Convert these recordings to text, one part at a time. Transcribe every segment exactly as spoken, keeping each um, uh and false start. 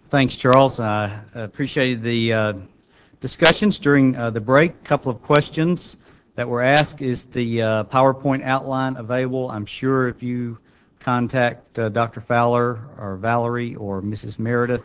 Thanks, Charles. I appreciated the uh, discussions during uh, the break. A couple of questions that were asked. Is the uh, PowerPoint outline available? I'm sure if you contact uh, Doctor Fowler or Valerie or Missus Meredith,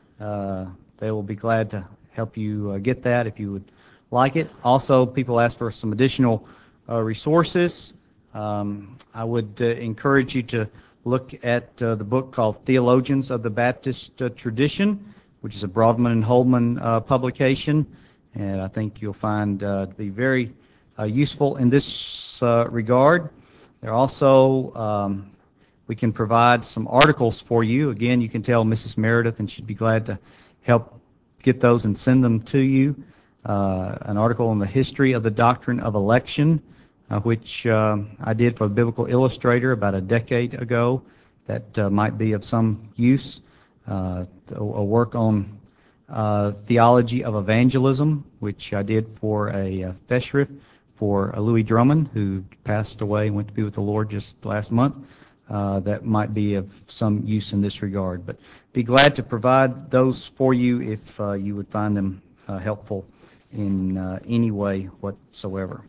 uh, they will be glad to help you uh, get that if you would like it. Also, people ask for some additional uh, resources. Um, I would uh, encourage you to look at uh, the book called Theologians of the Baptist uh, Tradition, which is a Broadman and Holman uh, publication, and I think you'll find uh, to be very uh, useful in this uh, regard. There also, um, we can provide some articles for you. Again, you can tell Missus Meredith, and she'd be glad to help get those and send them to you. Uh, an article on the history of the doctrine of election, uh, which uh, I did for Biblical Illustrator about a decade ago, that uh, might be of some use. Uh, a, a work on uh, theology of evangelism, which I did for a uh, festschrift for uh, Louis Drummond, who passed away and went to be with the Lord just last month. Uh, that might be of some use in this regard. But be glad to provide those for you if uh, you would find them uh, helpful in uh, any way whatsoever.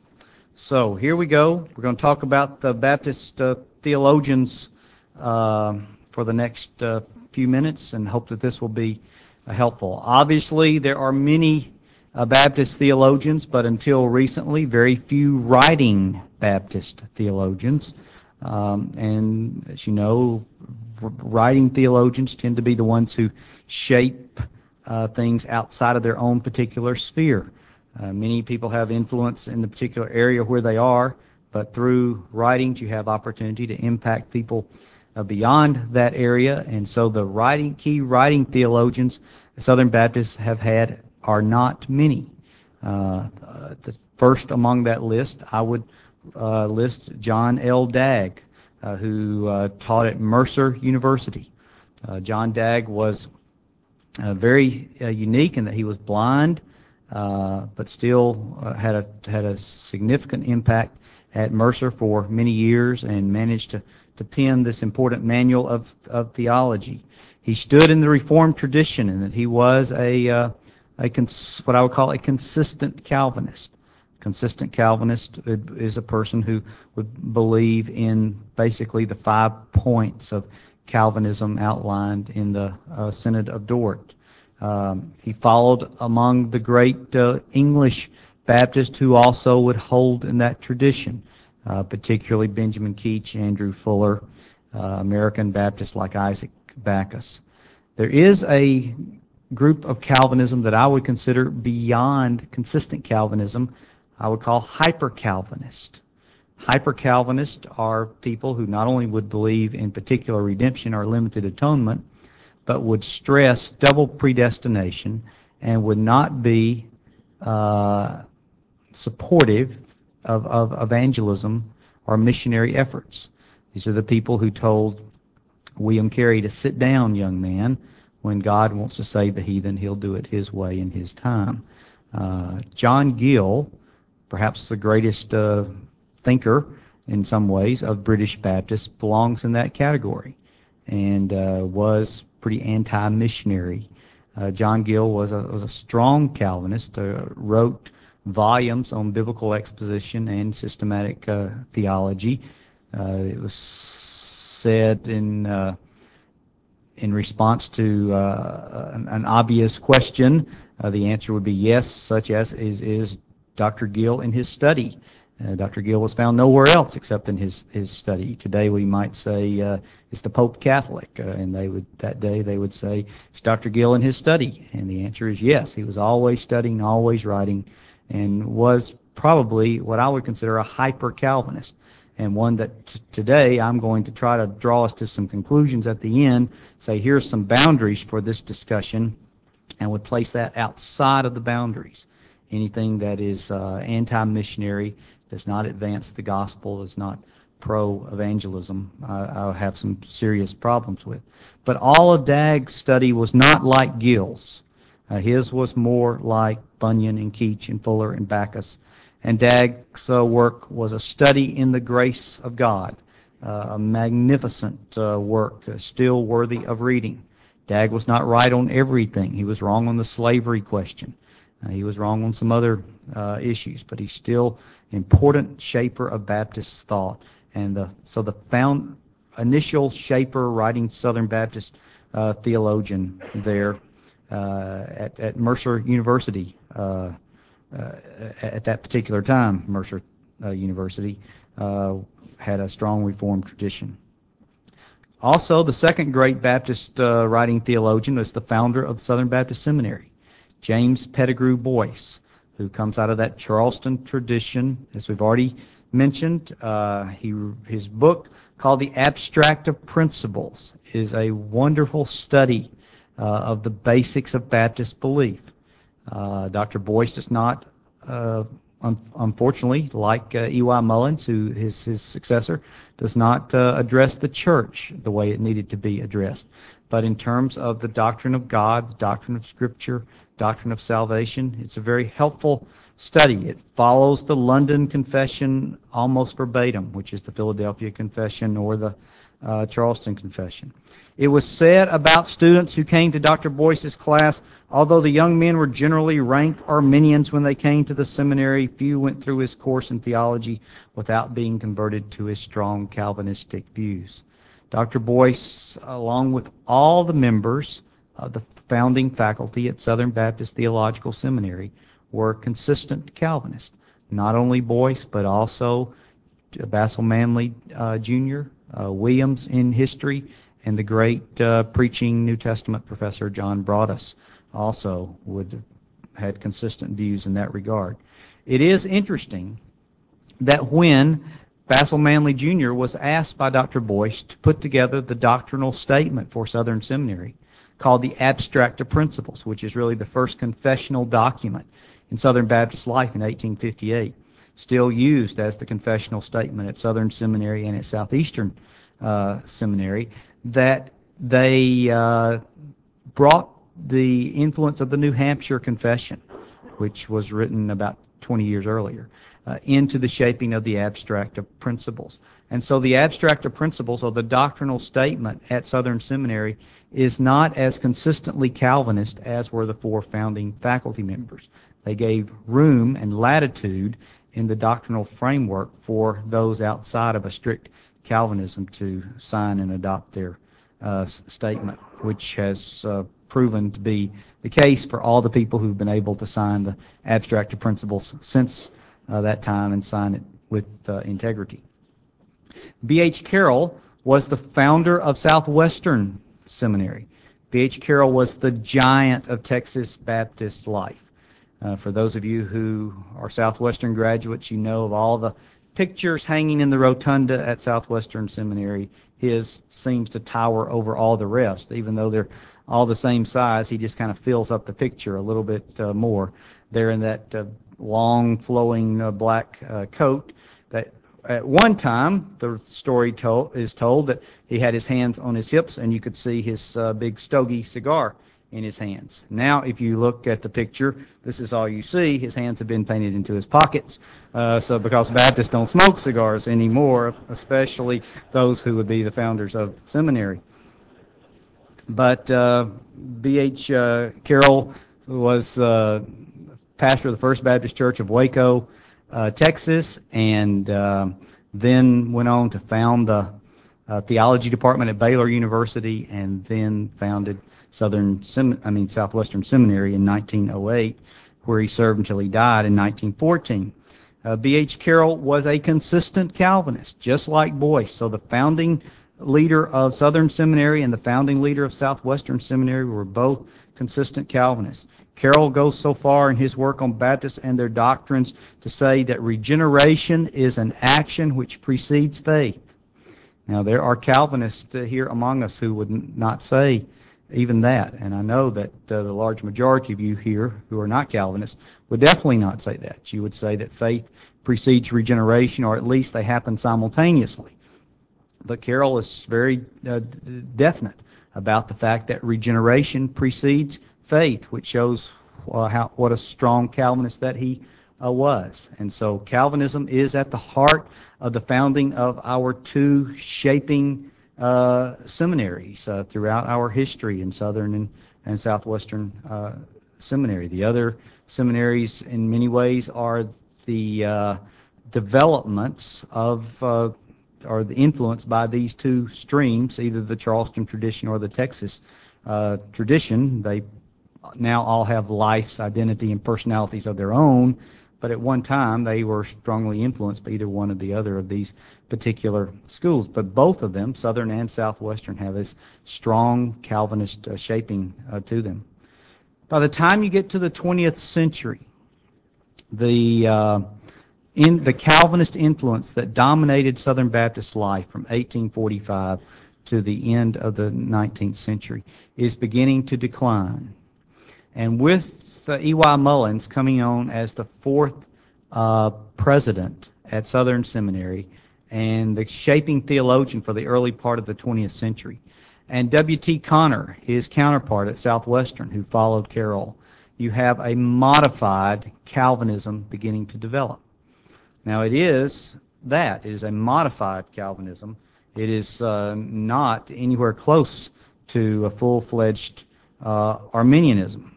So here we go. We're going to talk about the Baptist uh, theologians uh, for the next uh, few minutes and hope that this will be uh, helpful. Obviously, there are many uh, Baptist theologians, but until recently, very few writing Baptist theologians. Um, and as you know, writing theologians tend to be the ones who shape uh, things outside of their own particular sphere. Uh, many people have influence in the particular area where they are, but through writings you have opportunity to impact people uh, beyond that area. And so the writing, key writing theologians Southern Baptists have had are not many. Uh, the first among that list, I would uh, list John L. Dagg, uh, who uh, taught at Mercer University. Uh, John Dagg was uh, very uh, unique in that he was blind, uh, but still uh, had a had a significant impact at Mercer for many years and managed to, to pen this important manual of, of theology. He stood in the Reformed tradition in that he was a uh, a cons- what I would call a consistent Calvinist. Consistent Calvinist is a person who would believe in basically the five points of Calvinism outlined in the uh, Synod of Dort. Um, he followed among the great uh, English Baptists who also would hold in that tradition, uh, particularly Benjamin Keach, Andrew Fuller, uh, American Baptists like Isaac Backus. There is a group of Calvinism that I would consider beyond consistent Calvinism. I would call hyper-Calvinist. Hyper-Calvinists are people who not only would believe in particular redemption or limited atonement, but would stress double predestination and would not be uh, supportive of, of evangelism or missionary efforts. These are the people who told William Carey to sit down, young man. When God wants to save the heathen, he'll do it his way in his time. Uh, John Gill, perhaps the greatest uh, thinker in some ways of British Baptists, belongs in that category and uh, was pretty anti-missionary. Uh, John Gill was a, was a strong Calvinist, uh, wrote volumes on biblical exposition and systematic uh, theology. Uh, it was said in uh, in response to uh, an, an obvious question, uh, the answer would be yes, such as is, is Doctor Gill in his study. Uh, Doctor Gill was found nowhere else except in his, his study. Today we might say uh, is the Pope Catholic, uh, and they would that day they would say is Doctor Gill in his study, and the answer is yes. He was always studying, always writing, and was probably what I would consider a hyper-Calvinist, and one that t- today I'm going to try to draw us to some conclusions at the end, say here's some boundaries for this discussion, and would place that outside of the boundaries. Anything that is uh, anti-missionary, does not advance the gospel, is not pro-evangelism, uh, I'll have some serious problems with. But all of Dagg's study was not like Gill's. Uh, his was more like Bunyan and Keach and Fuller and Backus. And Dagg's uh, work was a study in the grace of God, uh, a magnificent uh, work, uh, still worthy of reading. Dag was not right on everything. He was wrong on the slavery question. Uh, he was wrong on some other uh, issues, but he's still an important shaper of Baptist thought. And the, so the found initial shaper, writing Southern Baptist uh, theologian there uh, at, at Mercer University uh, uh, at that particular time, Mercer uh, University uh, had a strong Reformed tradition. Also, the second great Baptist uh, writing theologian was the founder of the Southern Baptist Seminary, James Pettigrew Boyce, who comes out of that Charleston tradition, as we've already mentioned. Uh, he, his book, called The Abstract of Principles, is a wonderful study uh, of the basics of Baptist belief. Uh, Doctor Boyce does not, uh, un- unfortunately, like uh, E Y Mullins, who is his successor, does not uh, address the church the way it needed to be addressed. But in terms of the doctrine of God, the doctrine of Scripture, doctrine of salvation, it's a very helpful study. It follows the London Confession almost verbatim, which is the Philadelphia Confession or the uh, Charleston Confession. It was said about students who came to Doctor Boyce's class, although the young men were generally rank Arminians when they came to the seminary, few went through his course in theology without being converted to his strong Calvinistic views. Doctor Boyce, along with all the members of the founding faculty at Southern Baptist Theological Seminary, were consistent Calvinists. Not only Boyce, but also Basil Manley uh, Junior, uh, Williams in history, and the great uh, preaching New Testament professor John Broadus also would have had consistent views in that regard. It is interesting that when Basil Manley Junior was asked by Doctor Boyce to put together the doctrinal statement for Southern Seminary, called the Abstract of Principles, which is really the first confessional document in Southern Baptist life in eighteen fifty-eight, still used as the confessional statement at Southern Seminary and at Southeastern uh, Seminary, that they uh, brought the influence of the New Hampshire Confession, which was written about twenty years earlier, uh, into the shaping of the Abstract of Principles. And so the Abstract of Principles, or the doctrinal statement at Southern Seminary, is not as consistently Calvinist as were the four founding faculty members. They gave room and latitude in the doctrinal framework for those outside of a strict Calvinism to sign and adopt their uh, statement, which has uh, proven to be the case for all the people who've been able to sign the Abstract of Principles since uh, that time and sign it with uh, integrity. B H Carroll was the founder of Southwestern Seminary. B H Carroll was the giant of Texas Baptist life. Uh, for those of you who are Southwestern graduates, you know of all the pictures hanging in the rotunda at Southwestern Seminary. His seems to tower over all the rest. Even though they're all the same size, he just kind of fills up the picture a little bit uh, more. There in that uh, long, flowing uh, black uh, coat that at one time, the story told, is told that he had his hands on his hips and you could see his uh, big stogie cigar in his hands. Now, if you look at the picture, this is all you see. His hands have been painted into his pockets. Uh, so because Baptists don't smoke cigars anymore, especially those who would be the founders of seminary. But uh, B H Uh, Carroll was uh, pastor of the First Baptist Church of Waco, uh, Texas, and uh, then went on to found the uh, theology department at Baylor University, and then founded Southern, Sem- I mean Southwestern Seminary in nineteen oh eight, where he served until he died in nineteen fourteen. Uh, B H Carroll was a consistent Calvinist, just like Boyce. So the founding leader of Southern Seminary and the founding leader of Southwestern Seminary were both consistent Calvinists. Carroll goes so far in his work on Baptists and their doctrines to say that regeneration is an action which precedes faith. Now, there are Calvinists uh, here among us who would n- not say even that, and I know that uh, the large majority of you here who are not Calvinists would definitely not say that. You would say that faith precedes regeneration, or at least they happen simultaneously. But Carroll is very uh, definite about the fact that regeneration precedes faith, which shows uh, how, what a strong Calvinist that he uh, was. And so Calvinism is at the heart of the founding of our two shaping uh, seminaries uh, throughout our history in Southern and, and Southwestern uh, Seminary. The other seminaries, in many ways, are the uh, developments of uh, or the influence by these two streams, either the Charleston tradition or the Texas uh, tradition. They now all have life's identity and personalities of their own, but at one time they were strongly influenced by either one or the other of these particular schools. But both of them, Southern and Southwestern, have this strong Calvinist uh, shaping uh, to them. By the time you get to the twentieth century, the uh, in the Calvinist influence that dominated Southern Baptist life from eighteen forty-five to the end of the nineteenth century is beginning to decline. And with uh, E Y Mullins coming on as the fourth uh, president at Southern Seminary and the shaping theologian for the early part of the twentieth century, and W T Conner, his counterpart at Southwestern, who followed Carroll, you have a modified Calvinism beginning to develop. Now it is that. It is a modified Calvinism. It is uh, not anywhere close to a full-fledged uh, Arminianism.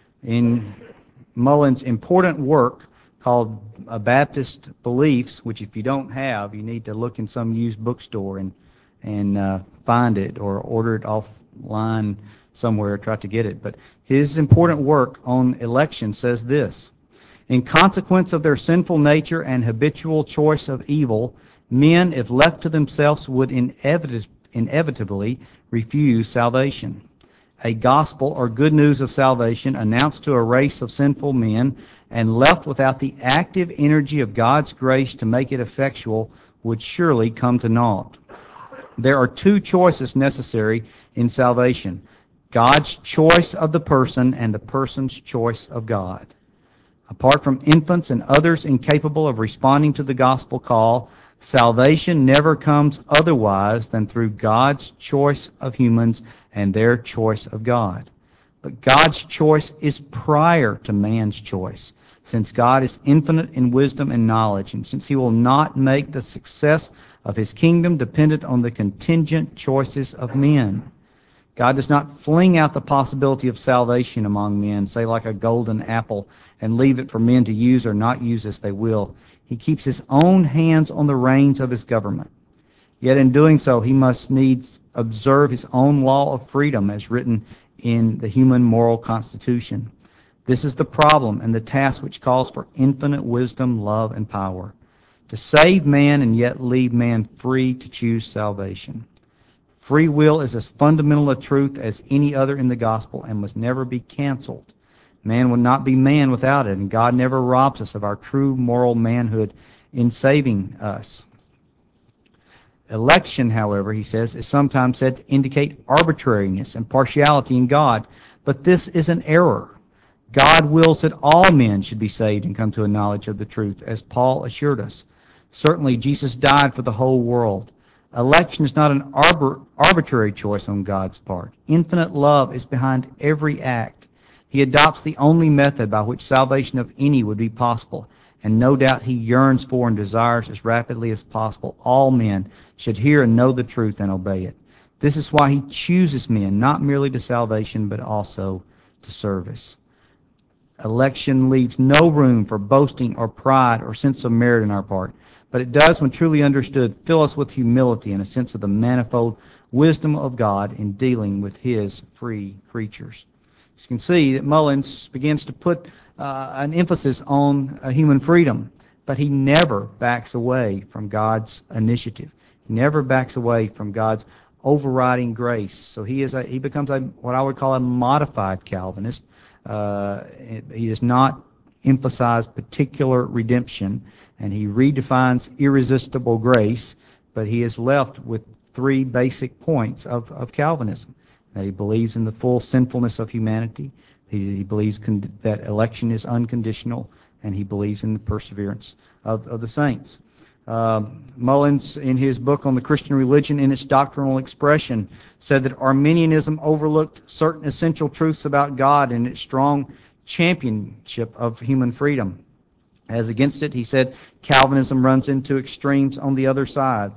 In Mullins' important work called uh, Baptist Beliefs, which if you don't have, you need to look in some used bookstore and, and uh, find it or order it offline somewhere, try to get it. But his important work on election says this: in consequence of their sinful nature and habitual choice of evil, men, if left to themselves, would inevit- inevitably refuse salvation. A gospel or good news of salvation announced to a race of sinful men and left without the active energy of God's grace to make it effectual would surely come to naught. There are two choices necessary in salvation: God's choice of the person and the person's choice of God. Apart from infants and others incapable of responding to the gospel call, salvation never comes otherwise than through God's choice of humans and their choice of God. But God's choice is prior to man's choice, since God is infinite in wisdom and knowledge, and since he will not make the success of his kingdom dependent on the contingent choices of men. God does not fling out the possibility of salvation among men, say like a golden apple, and leave it for men to use or not use as they will. He keeps his own hands on the reins of his government. Yet in doing so, he must needs observe his own law of freedom as written in the human moral constitution. This is the problem and the task which calls for infinite wisdom, love, and power: to save man and yet leave man free to choose salvation. Free will is as fundamental a truth as any other in the gospel and must never be canceled. Man would not be man without it, and God never robs us of our true moral manhood in saving us. Election, however, he says, is sometimes said to indicate arbitrariness and partiality in God, but this is an error. God wills that all men should be saved and come to a knowledge of the truth, as Paul assured us. Certainly, Jesus died for the whole world. Election is not an arbor, arbitrary choice on God's part. Infinite love is behind every act. He adopts the only method by which salvation of any would be possible, and no doubt he yearns for and desires as rapidly as possible all men should hear and know the truth and obey it. This is why he chooses men, not merely to salvation, but also to service. Election leaves no room for boasting or pride or sense of merit on our part, but it does, when truly understood, fill us with humility and a sense of the manifold wisdom of God in dealing with his free creatures. You can see that Mullins begins to put uh, an emphasis on uh, human freedom, but he never backs away from God's initiative. He never backs away from God's overriding grace. So he is a, he becomes a what I would call a modified Calvinist. Uh, he does not emphasize particular redemption, and he redefines irresistible grace, but he is left with three basic points of, of Calvinism. That he believes in the full sinfulness of humanity, he, he believes con- that election is unconditional, and he believes in the perseverance of, of the saints. Uh, Mullins, in his book on the Christian religion in its doctrinal expression, said that Arminianism overlooked certain essential truths about God in its strong championship of human freedom. As against it, he said, Calvinism runs into extremes on the other sides.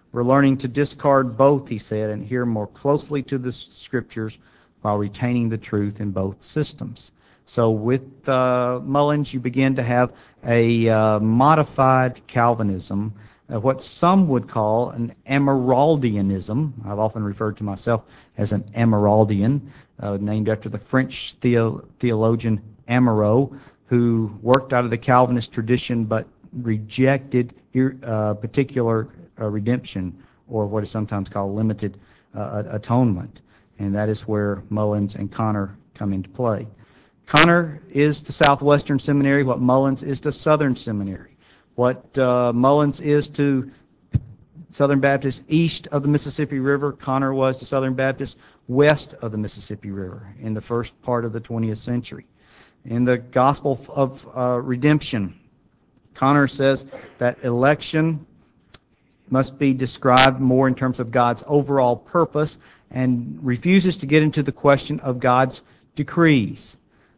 We're learning to discard both, he said, and adhere more closely to the Scriptures while retaining the truth in both systems. So with uh, Mullins, you begin to have a uh, modified Calvinism, uh, what some would call an Emeraldianism. I've often referred to myself as an Emeraldian, uh, named after the French theo- theologian Amoreau, who worked out of the Calvinist tradition but rejected uh, particular uh, redemption, or what is sometimes called limited uh, atonement. And that is where Mullins and Conner come into play. Conner is to Southwestern Seminary what Mullins is to Southern Seminary. What uh, Mullins is to Southern Baptist east of the Mississippi River, Conner was to Southern Baptist west of the Mississippi River in the first part of the twentieth century. In the Gospel of uh, Redemption, Conner says that election must be described more in terms of God's overall purpose and refuses to get into the question of God's decrees.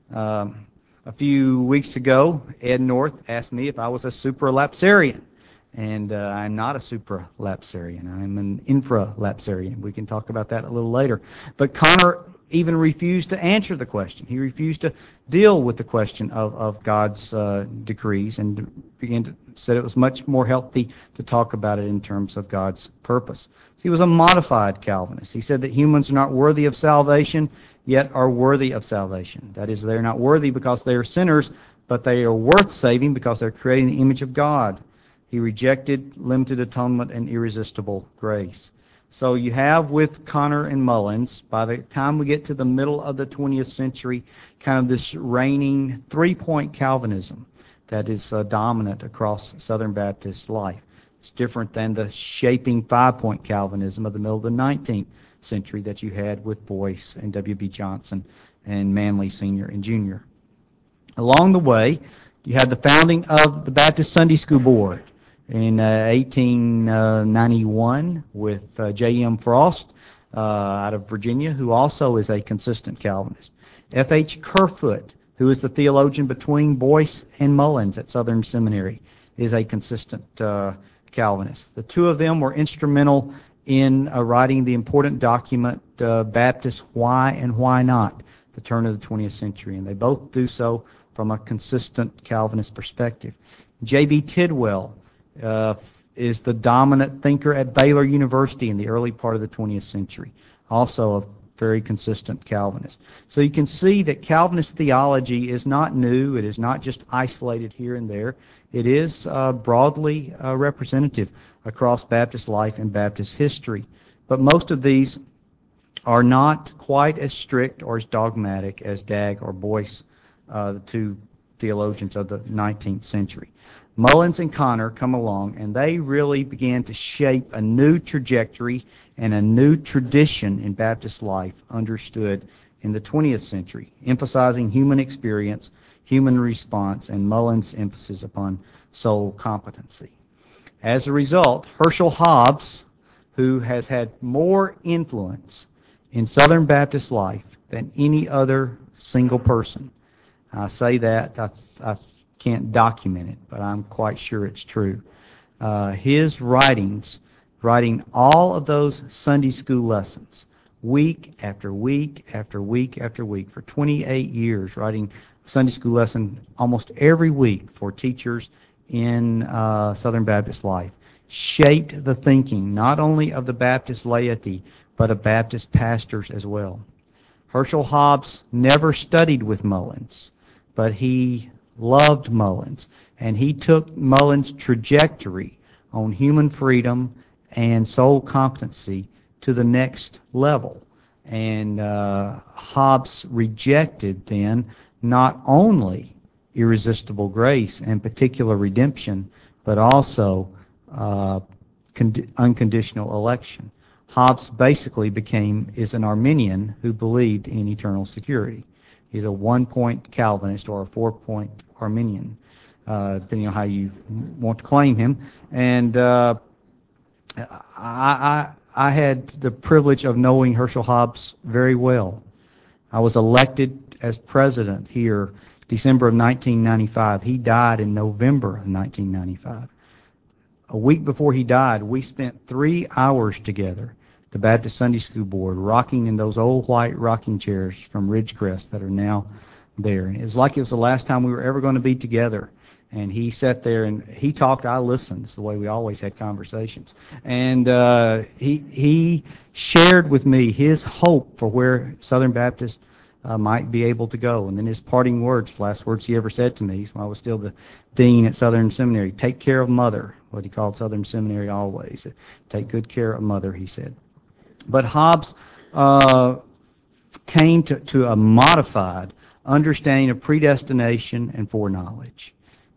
Um, a few weeks ago, Ed North asked me if I was a supralapsarian, and uh, I'm not a supralapsarian. I'm an infralapsarian. We can talk about that a little later. But Conner even refused to answer the question. He refused to deal with the question of, of God's uh, decrees and began to said it was much more healthy to talk about it in terms of God's purpose. So he was a modified Calvinist. He said that humans are not worthy of salvation, yet are worthy of salvation. That is, they're not worthy because they are sinners, but they are worth saving because they're created in the image of God. He rejected limited atonement and irresistible grace. So you have with Conner and Mullins, by the time we get to the middle of the twentieth century, kind of this reigning three-point Calvinism that is uh, dominant across Southern Baptist life. It's different than the shaping five-point Calvinism of the middle of the nineteenth century that you had with Boyce and W B Johnson and Manley Senior and Junior Along the way, you had the founding of the Baptist Sunday School Board in uh, eighteen ninety-one with uh, J M Frost uh, out of Virginia, who also is a consistent Calvinist. F H Kerfoot, who is the theologian between Boyce and Mullins at Southern Seminary, is a consistent uh, Calvinist. The two of them were instrumental in uh, writing the important document, uh, Baptist Why and Why Not, the turn of the twentieth century, and they both do so from a consistent Calvinist perspective. J B Tidwell uh, is the dominant thinker at Baylor University in the early part of the twentieth century, also a very consistent Calvinist. So you can see that Calvinist theology is not new. It is not just isolated here and there. It is uh, broadly uh, representative across Baptist life and Baptist history. But most of these are not quite as strict or as dogmatic as Dagg or Boyce, uh, the two theologians of the nineteenth century. Mullins and Conner come along, and they really began to shape a new trajectory and a new tradition in Baptist life understood in the twentieth century, emphasizing human experience, human response, and Mullins' emphasis upon soul competency. As a result, Herschel Hobbs, who has had more influence in Southern Baptist life than any other single person, I say that, I, I can't document it, but I'm quite sure it's true. Uh, his writings, writing all of those Sunday school lessons, week after week after week after week, for twenty-eight years, writing a Sunday school lesson almost every week for teachers in uh, Southern Baptist life, shaped the thinking not only of the Baptist laity, but of Baptist pastors as well. Herschel Hobbs never studied with Mullins, but he loved Mullins, and he took Mullins' trajectory on human freedom and soul competency to the next level. And uh, Hobbes rejected then not only irresistible grace and particular redemption, but also uh, con- unconditional election. Hobbes basically became is an Arminian who believed in eternal security. He's a one-point Calvinist or a four-point Arminian, uh, depending on how you want to claim him. And uh, I, I, I had the privilege of knowing Herschel Hobbs very well. I was elected as president here December of nineteen ninety-five. He died in November of nineteen ninety-five. a week before he died, we spent three hours together, the Baptist Sunday School Board, rocking in those old white rocking chairs from Ridgecrest that are now there. And it was like it was the last time we were ever going to be together. And he sat there and he talked, I listened. It's the way we always had conversations. And uh, he he shared with me his hope for where Southern Baptist uh, might be able to go. And then his parting words, last words he ever said to me when I was still the dean at Southern Seminary, take care of Mother, what he called Southern Seminary always. Take good care of Mother, he said. But Hobbes uh, came to, to a modified understanding of predestination and foreknowledge.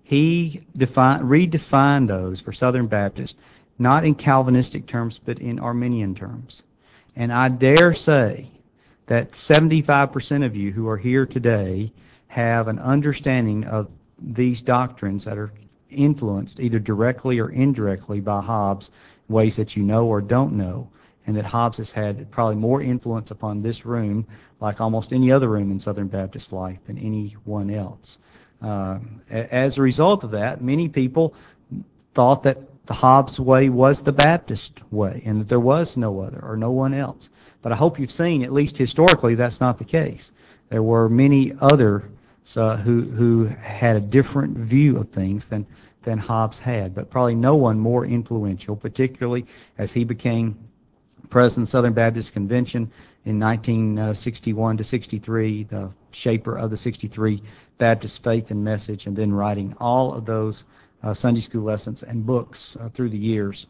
He defined, redefined those for Southern Baptists, not in Calvinistic terms, but in Arminian terms. And I dare say that seventy-five percent of you who are here today have an understanding of these doctrines that are influenced either directly or indirectly by Hobbes, ways that you know or don't know, and that Hobbes has had probably more influence upon this room, like almost any other room in Southern Baptist life, than anyone else. Uh, as a result of that, many people thought that the Hobbes way was the Baptist way and that there was no other or no one else. But I hope you've seen, at least historically, that's not the case. There were many others uh, who who had a different view of things than, than Hobbes had, but probably no one more influential, particularly as he became President of Southern Baptist Convention in nineteen sixty-one to sixty-three, the shaper of the sixty-three Baptist Faith and Message, and then writing all of those uh, Sunday school lessons and books uh, through the years.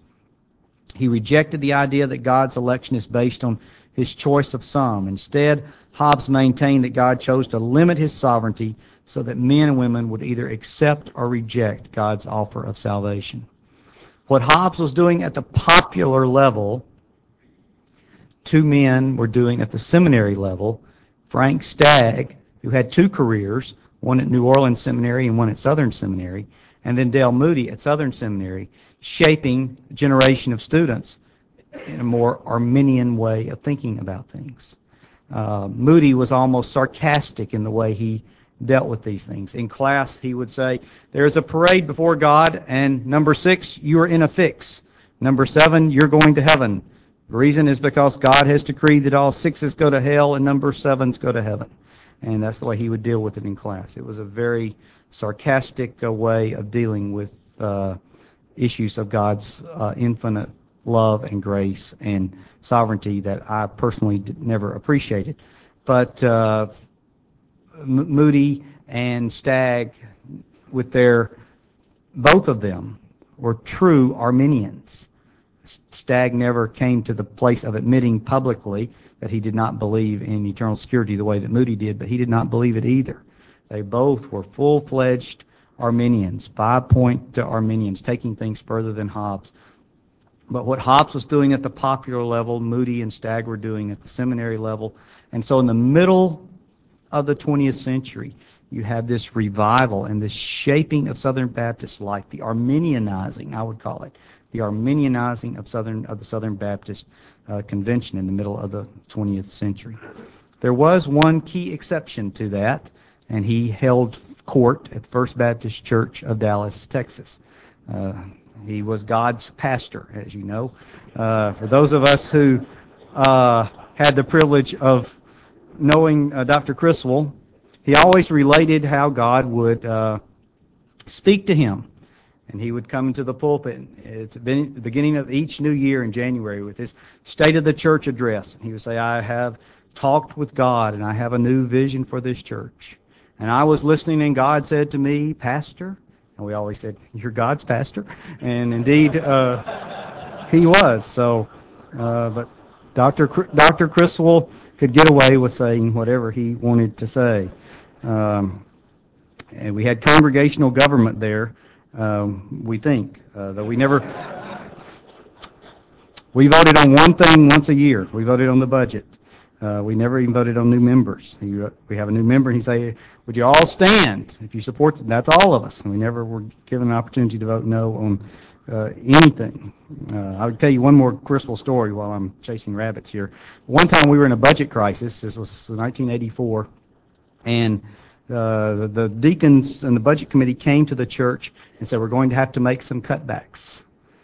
He rejected the idea that God's election is based on his choice of some. Instead, Hobbes maintained that God chose to limit his sovereignty so that men and women would either accept or reject God's offer of salvation. What Hobbes was doing at the popular level, two men were doing at the seminary level. Frank Stagg, who had two careers, one at New Orleans Seminary and one at Southern Seminary, and then Dale Moody at Southern Seminary, shaping a generation of students in a more Arminian way of thinking about things. Uh, Moody was almost sarcastic in the way he dealt with these things. In class, he would say, there's a parade before God, and number six, you're in a fix. Number seven, you're going to heaven. The reason is because God has decreed that all sixes go to hell and number sevens go to heaven. And that's the way he would deal with it in class. It was a very sarcastic uh, way of dealing with uh, issues of God's uh, infinite love and grace and sovereignty that I personally did, never appreciated. But uh, M- Moody and Stagg, with their, both of them, were true Arminians. Stagg never came to the place of admitting publicly that he did not believe in eternal security the way that Moody did, but he did not believe it either. They both were full-fledged Arminians, five-point Arminians, taking things further than Hobbes. But what Hobbes was doing at the popular level, Moody and Stagg were doing at the seminary level. And so in the middle of the twentieth century, you have this revival and this shaping of Southern Baptist life, the Arminianizing, I would call it, the Arminianizing of Southern of the Southern Baptist uh, Convention in the middle of the twentieth century. There was one key exception to that, and he held court at the First Baptist Church of Dallas, Texas. Uh, he was God's pastor, as you know. Uh, for those of us who uh, had the privilege of knowing uh, Doctor Criswell, he always related how God would uh, speak to him. And he would come into the pulpit at the beginning of each new year in January with his State of the Church address. He would say, I have talked with God, and I have a new vision for this church. And I was listening, and God said to me, Pastor, and we always said, you're God's pastor. And indeed, uh, he was. So, uh, but Doctor Doctor Criswell could get away with saying whatever he wanted to say. Um, and we had congregational government there, um, we think, uh, though we never... We voted on one thing once a year. We voted on the budget. Uh, we never even voted on new members. You, we have a new member, and he say, would you all stand if you support them? That's all of us. And we never were given an opportunity to vote no on uh, anything. Uh, I would tell you one more Criswell story while I'm chasing rabbits here. One time we were in a budget crisis. This was nineteen eighty-four, and uh, the, the deacons and the budget committee came to the church and said, we're going to have to make some cutbacks.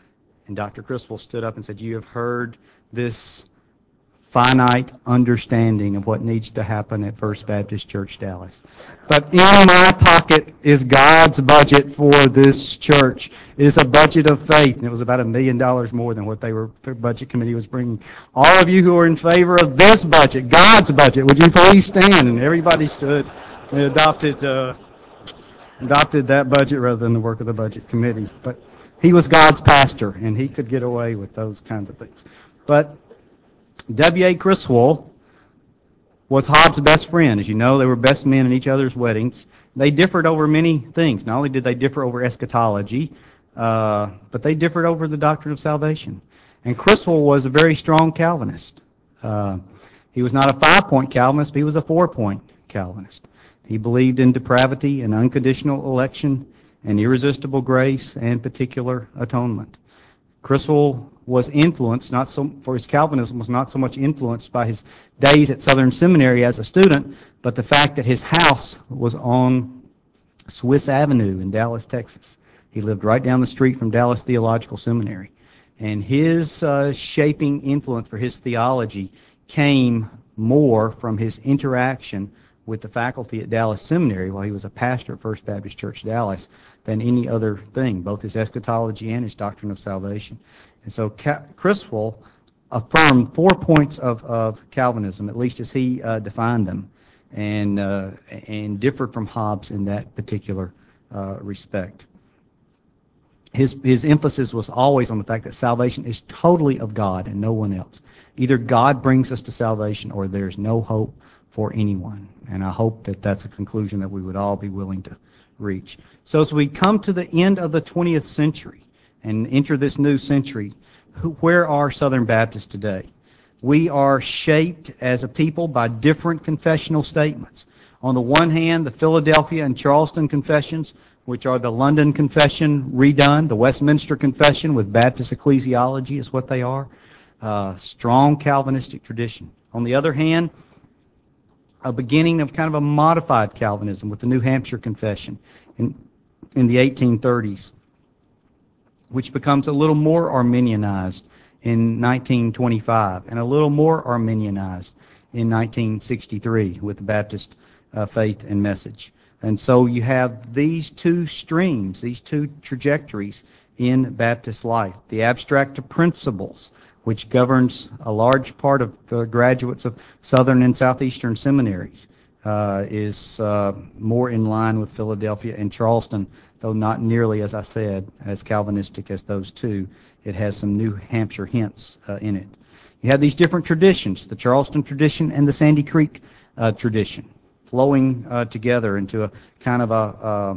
And Doctor Criswell stood up and said, you have heard this finite understanding of what needs to happen at First Baptist Church Dallas. But in my pocket is God's budget for this church. It is a budget of faith, and it was about a million dollars more than what they were, the budget committee was bringing. All of you who are in favor of this budget, God's budget, would you please stand? And everybody stood and adopted, uh, adopted that budget rather than the work of the budget committee. But he was God's pastor, and he could get away with those kinds of things. But W A Criswell was Hobbes' best friend. As you know, they were best men in each other's weddings. They differed over many things. Not only did they differ over eschatology, uh, but they differed over the doctrine of salvation. And Criswell was a very strong Calvinist. Uh, he was not a five-point Calvinist, but he was a four-point Calvinist. He believed in depravity and unconditional election and irresistible grace and particular atonement. Criswell was influenced, not so, for his Calvinism was not so much influenced by his days at Southern Seminary as a student, but the fact that his house was on Swiss Avenue in Dallas, Texas. He lived right down the street from Dallas Theological Seminary. And his uh, shaping influence for his theology came more from his interaction with the faculty at Dallas Seminary while he was a pastor at First Baptist Church Dallas than any other thing, both his eschatology and his doctrine of salvation. And so Criswell affirmed four points of, of Calvinism, at least as he uh, defined them, and, uh, and differed from Hobbes in that particular uh, respect. His, his emphasis was always on the fact that salvation is totally of God and no one else. Either God brings us to salvation or there's no hope for anyone. And I hope that that's a conclusion that we would all be willing to reach. So as we come to the end of the twentieth century and enter this new century, who, where are Southern Baptists today? We are shaped as a people by different confessional statements. On the one hand, the Philadelphia and Charleston confessions, which are the London Confession redone, the Westminster Confession with Baptist ecclesiology is what they are. Uh, strong Calvinistic tradition. On the other hand, a beginning of kind of a modified Calvinism with the New Hampshire Confession in, in the eighteen thirties, which becomes a little more Arminianized in nineteen twenty-five and a little more Arminianized in nineteen sixty-three with the Baptist uh, faith and message. And so you have these two streams, these two trajectories in Baptist life. The abstract of principles, which governs a large part of the graduates of Southern and Southeastern seminaries, uh, is uh, more in line with Philadelphia and Charleston, though not nearly, as I said, as Calvinistic as those two. It has some New Hampshire hints uh, in it. You have these different traditions, the Charleston tradition and the Sandy Creek uh, tradition, flowing uh, together into a kind of a uh,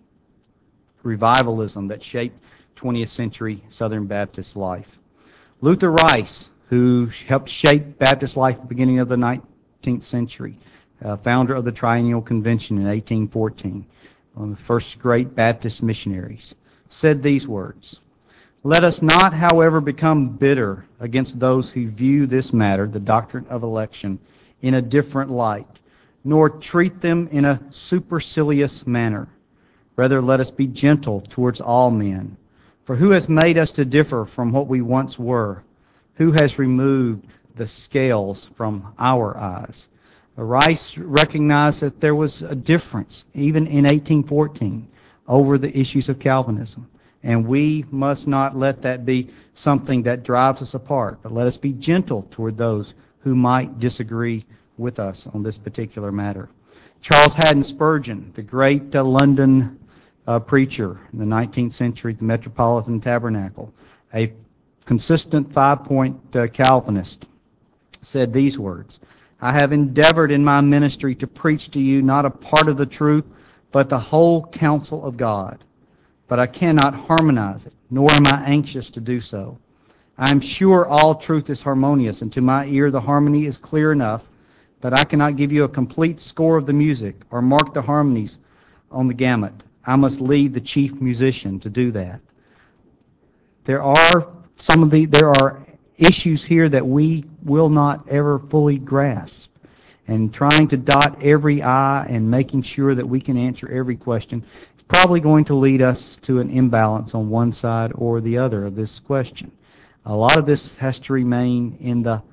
revivalism that shaped twentieth century Southern Baptist life. Luther Rice, who helped shape Baptist life at the beginning of the nineteenth century, uh, founder of the Triennial Convention in eighteen fourteen, one of the first great Baptist missionaries, said these words, "Let us not, however, become bitter against those who view this matter, the doctrine of election, in a different light, nor treat them in a supercilious manner. Rather, let us be gentle towards all men. For who has made us to differ from what we once were? Who has removed the scales from our eyes?" Rice recognized that there was a difference, even in eighteen fourteen, over the issues of Calvinism. And we must not let that be something that drives us apart, but let us be gentle toward those who might disagree with us on this particular matter. Charles Haddon Spurgeon, the great uh, London uh, preacher in the nineteenth century, the Metropolitan Tabernacle, a consistent five-point uh, Calvinist, said these words, "I have endeavored in my ministry to preach to you not a part of the truth, but the whole counsel of God. But I cannot harmonize it, nor am I anxious to do so. I am sure all truth is harmonious, and to my ear the harmony is clear enough, but I cannot give you a complete score of the music or mark the harmonies on the gamut. I must leave the chief musician to do that." There are some of the there are issues here that we will not ever fully grasp. and trying to dot every I and making sure that we can answer every question is probably going to lead us to an imbalance on one side or the other of this question. A lot of this has to remain in the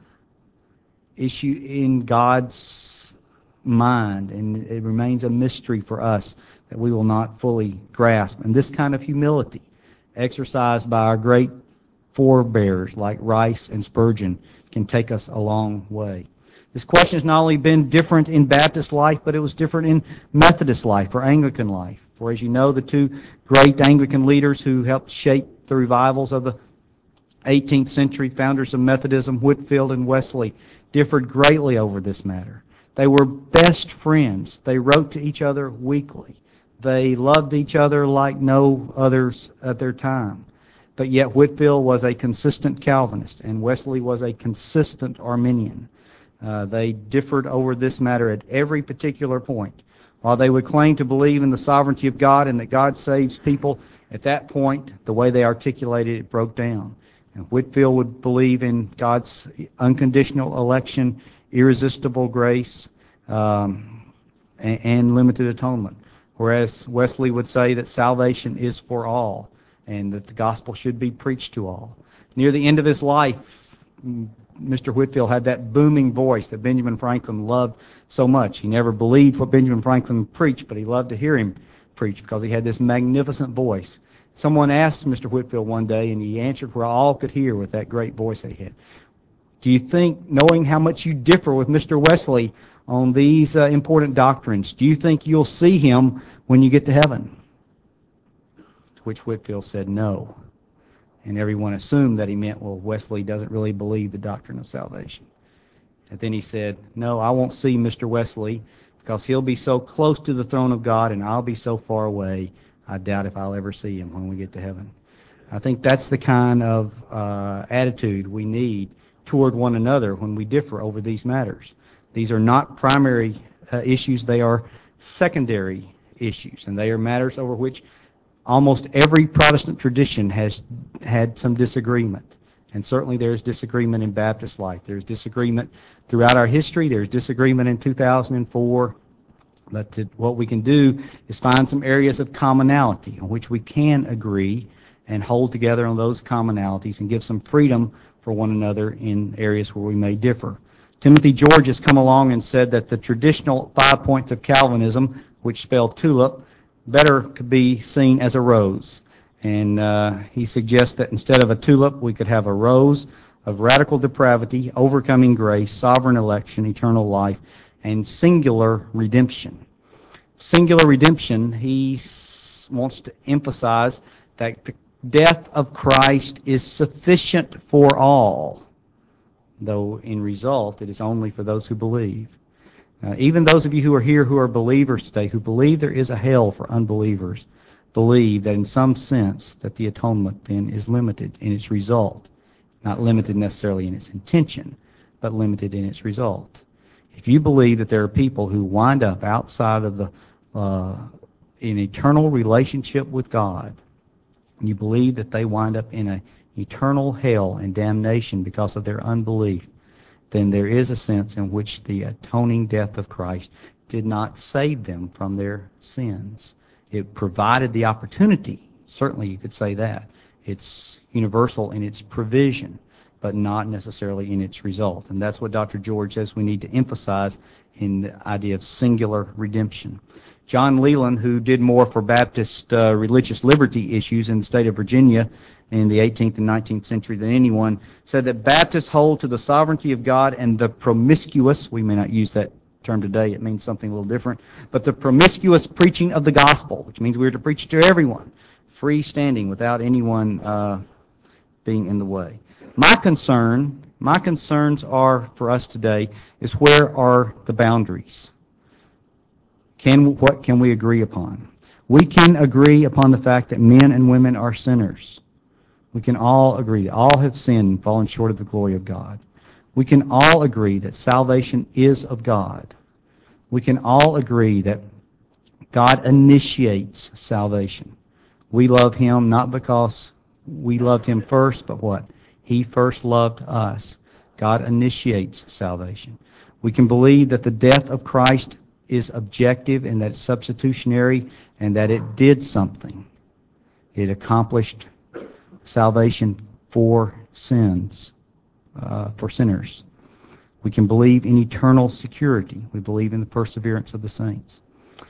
issue in God's mind, and it remains a mystery for us that we will not fully grasp. And this kind of humility, exercised by our great forebears like Rice and Spurgeon, can take us a long way. This question has not only been different in Baptist life, but it was different in Methodist life or Anglican life. For as you know, the two great Anglican leaders who helped shape the revivals of the eighteenth century, founders of Methodism, Whitefield and Wesley, differed greatly over this matter. They were best friends. They wrote to each other weekly. They loved each other like no others at their time. But yet Whitefield was a consistent Calvinist, and Wesley was a consistent Arminian. Uh, they differed over this matter at every particular point. While they would claim to believe in the sovereignty of God and that God saves people, at that point, the way they articulated it broke down. And Whitefield would believe in God's unconditional election, irresistible grace, um, and, and limited atonement. Whereas Wesley would say that salvation is for all and that the gospel should be preached to all. Near the end of his life, Mister Whitefield had that booming voice that Benjamin Franklin loved so much. He never believed what Benjamin Franklin preached, but he loved to hear him preach because he had this magnificent voice. Someone asked Mister Whitefield one day, and he answered where all could hear with that great voice that he had. Do you think, knowing how much you differ with Mister Wesley on these uh, important doctrines, do you think you'll see him when you get to heaven? To which Whitefield said no. And everyone assumed that he meant, well, Wesley doesn't really believe the doctrine of salvation. And then he said, no, I won't see Mister Wesley because he'll be so close to the throne of God and I'll be so far away, I doubt if I'll ever see him when we get to heaven. I think that's the kind of uh, attitude we need toward one another when we differ over these matters. These are not primary uh, issues, they are secondary issues, and they are matters over which almost every Protestant tradition has had some disagreement. And certainly there's disagreement in Baptist life. There's disagreement throughout our history. There's disagreement in two thousand four. But to, what we can do is find some areas of commonality on which we can agree and hold together on those commonalities and give some freedom for one another in areas where we may differ. Timothy George has come along and said that the traditional five points of Calvinism, which spell tulip, better could be seen as a rose. And uh, he suggests that instead of a tulip, we could have a rose of radical depravity, overcoming grace, sovereign election, eternal life, and singular redemption. Singular redemption, he s- wants to emphasize that the death of Christ is sufficient for all, though in result it is only for those who believe. Uh, even those of you who are here who are believers today, who believe there is a hell for unbelievers, believe that in some sense that the atonement then is limited in its result. Not limited necessarily in its intention, but limited in its result. If you believe that there are people who wind up outside of the uh, in eternal relationship with God, and you believe that they wind up in an eternal hell and damnation because of their unbelief, then there is a sense in which the atoning death of Christ did not save them from their sins. It provided the opportunity. Certainly you could say that. It's universal in its provision, but not necessarily in its result. And that's what Doctor George says we need to emphasize in the idea of singular redemption. John Leland, who did more for Baptist uh, religious liberty issues in the state of Virginia in the eighteenth and nineteenth century than anyone, said that Baptists hold to the sovereignty of God and the promiscuous, we may not use that term today, it means something a little different, but the promiscuous preaching of the gospel, which means we're to preach to everyone, freestanding without anyone uh, being in the way. My concern, my concerns are for us today is where are the boundaries? Can what can we agree upon? We can agree upon the fact that men and women are sinners. We can all agree. All have sinned and fallen short of the glory of God. We can all agree that salvation is of God. We can all agree that God initiates salvation. We love Him not because we loved Him first, but what? He first loved us. God initiates salvation. We can believe that the death of Christ is objective and that it's substitutionary and that it did something. It accomplished salvation for sins, uh, for sinners. We can believe in eternal security. We believe in the perseverance of the saints.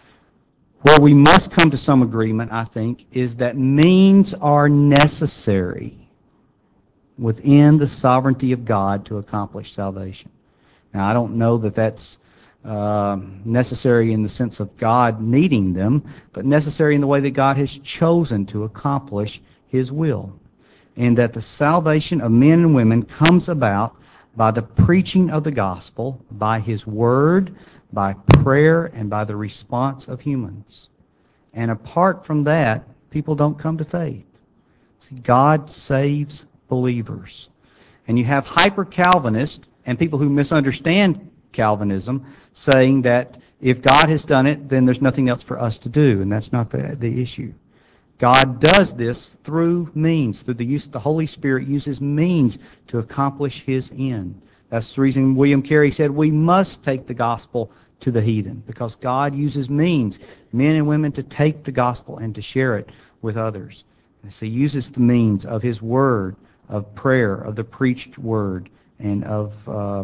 Where we must come to some agreement, I think, is that means are necessary within the sovereignty of God to accomplish salvation. Now, I don't know that that's uh, necessary in the sense of God needing them, but necessary in the way that God has chosen to accomplish His will. And that the salvation of men and women comes about by the preaching of the gospel, by His word, by prayer, and by the response of humans. And apart from that, people don't come to faith. See, God saves believers. And you have hyper-Calvinists and people who misunderstand Calvinism saying that if God has done it, then there's nothing else for us to do, and that's not the, the issue. God does this through means, through the use of the Holy Spirit uses means to accomplish His end. That's the reason William Carey said we must take the gospel to the heathen, because God uses means, men and women, to take the gospel and to share it with others. And so He uses the means of His word, of prayer, of the preached word, and of uh,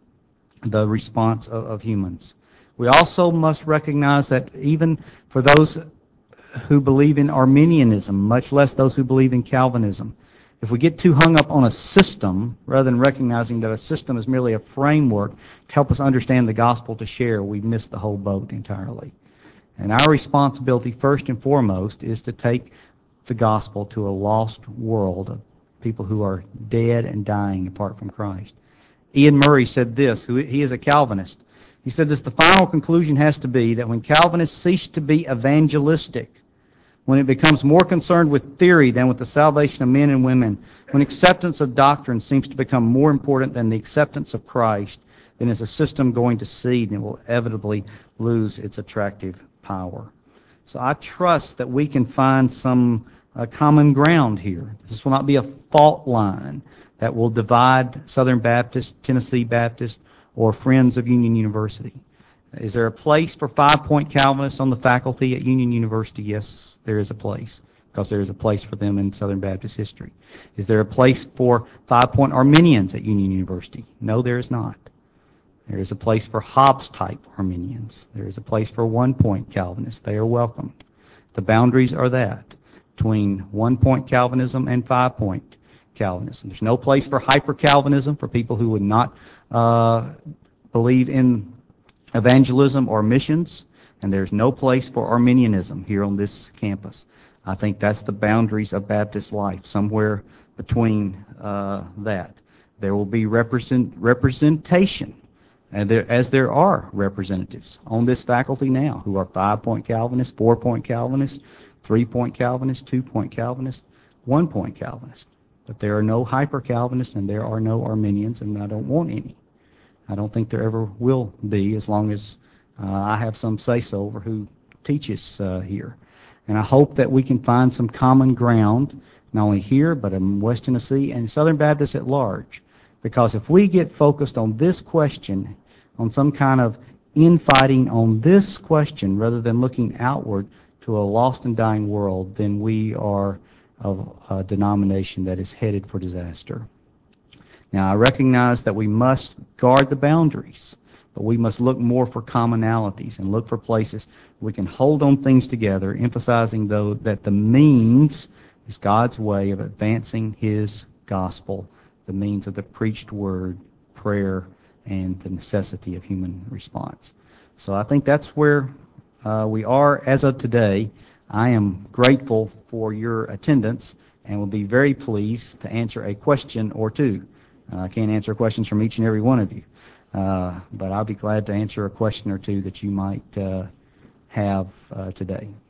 the response of, of humans. We also must recognize that even for those who believe in Arminianism, much less those who believe in Calvinism, if we get too hung up on a system rather than recognizing that a system is merely a framework to help us understand the gospel to share, we miss the whole boat entirely. And our responsibility, first and foremost, is to take the gospel to a lost world of people who are dead and dying apart from Christ. Ian Murray said this, who he is a Calvinist. He said this: the final conclusion has to be that when Calvinists cease to be evangelistic, when it becomes more concerned with theory than with the salvation of men and women, when acceptance of doctrine seems to become more important than the acceptance of Christ, then is a system going to seed and it will inevitably lose its attractive power. So I trust that we can find some uh, common ground here. This will not be a fault line that will divide Southern Baptist, Tennessee Baptist, or Friends of Union University. Is there a place for five-point Calvinists on the faculty at Union University? Yes, there is a place, because there is a place for them in Southern Baptist history. Is there a place for five-point Arminians at Union University? No, there is not. There is a place for Hobbes-type Arminians. There is a place for one-point Calvinists. They are welcomed. The boundaries are that, between one-point Calvinism and five-point Calvinism. There's no place for hyper-Calvinism, for people who would not uh, believe in evangelism or missions, and there's no place for Arminianism here on this campus. I think that's the boundaries of Baptist life, somewhere between uh, that. There will be represent, representation, and there, as there are representatives on this faculty now who are five-point Calvinists, four-point Calvinists, three-point Calvinists, two-point Calvinists, one-point Calvinists. But there are no hyper-Calvinists and there are no Arminians, and I don't want any. I don't think there ever will be, as long as uh, I have some say-so over who teaches uh, here. And I hope that we can find some common ground, not only here, but in West Tennessee and Southern Baptists at large. Because if we get focused on this question, on some kind of infighting on this question, rather than looking outward to a lost and dying world, then we are of a denomination that is headed for disaster. Now, I recognize that we must guard the boundaries, but we must look more for commonalities and look for places we can hold on things together, emphasizing, though, that the means is God's way of advancing His gospel, the means of the preached word, prayer, and the necessity of human response. So I think that's where uh, we are as of today. I am grateful for your attendance and will be very pleased to answer a question or two. Uh, I can't answer questions from each and every one of you, uh, but I'll be glad to answer a question or two that you might uh, have uh, today.